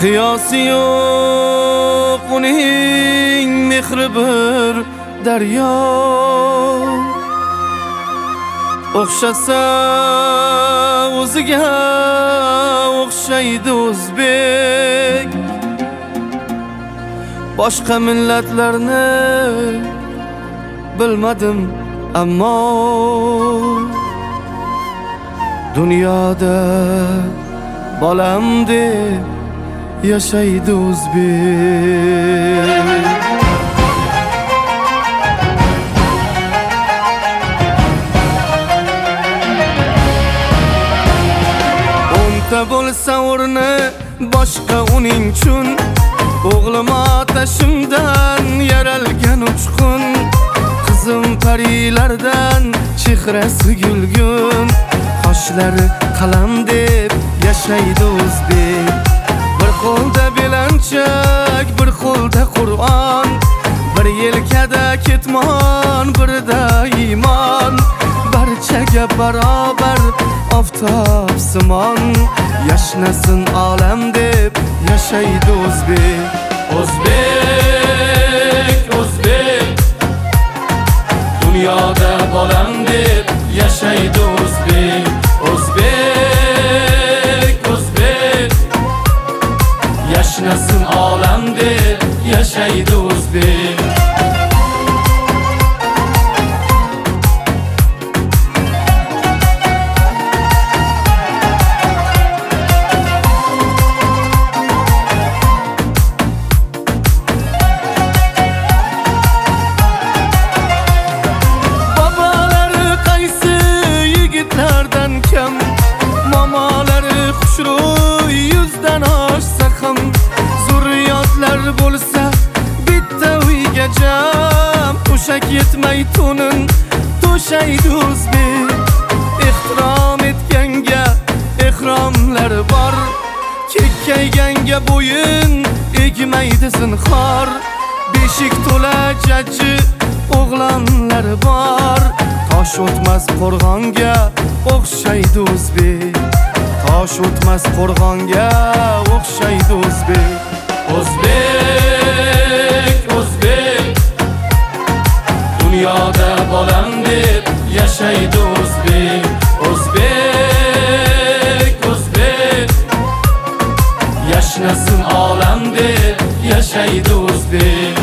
Qiyosi yo'q uning mehri bir daryo. O'xshasa o'ziga o'xshaydi o'zbek. Boshqa millatlarni bilmadim ammo dunyoda bolam deb yashaydi o'zbek. O'nta bo'lsa o'rni boshqa uning uchun. O'g'lim otashimdan yaralgan uchqun. Qizim parilardan chehrasi gulgun. Qoshlari qalam deb yashaydi o'zbek. Bir qo'lda belanchak, bir qo'lda Qur'on. Bir yelkada ketmon, birda iymon. Barchaga barobar oftob simon. Yashnasin olam deb yashaydi o'zbek. O'zbek, o'zbek, dunyoda bolam deb yashaydi o'zbek. O'zbek, o'zbek, yashnasin olam deb yashaydi o'zbek. Mamalari xushro'y yuzdan oshsa ham, zurriyotlar bo'lsa bitta uyga jam. To'shak yetmay to'nin to'shaydi o'zbek. Ehtirom etganga ehromlar bor, kekkayganga bo'yin egmaydi zinhor. Beshik to'la jajji o'g'lonlar bor, tosh o'tmas qo'rg'onga o'xshaydi o'zbek. Tosh o'tmas qo'rg'onga o'xshaydi o'zbek. O'zbek, o'zbek, dunyoda bolam deb yashaydi o'zbek. O'zbek, o'zbek, yashnasin olam deb yashaydi o'zbek.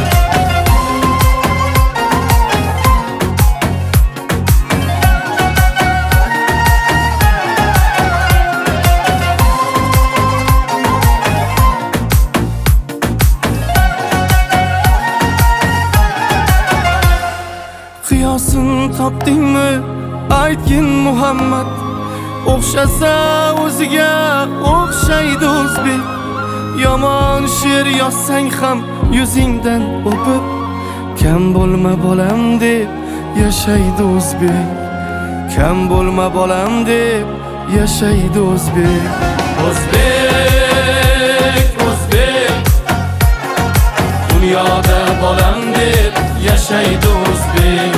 Qiyosin topdingmi aytgin Muhammad. O'xshasa o'ziga o'xshaydi o'zbek. Yomon she'r yozsang ham yuzingdan o'pib, kam bo'lma bolam deb yashaydi o'zbek. Kam bo'lma bolam deb yashaydi o'zbek. O'zbek, o'zbek, dunyoda bolam deb yashaydi o'zbek.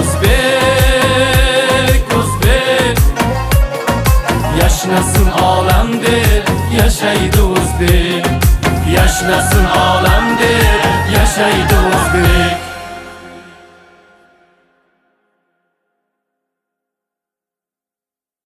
O'zbek, o'zbek, yashnasin olam deb yashaydi o'zbek. Yashnasin olam deb yashaydi o'zbek.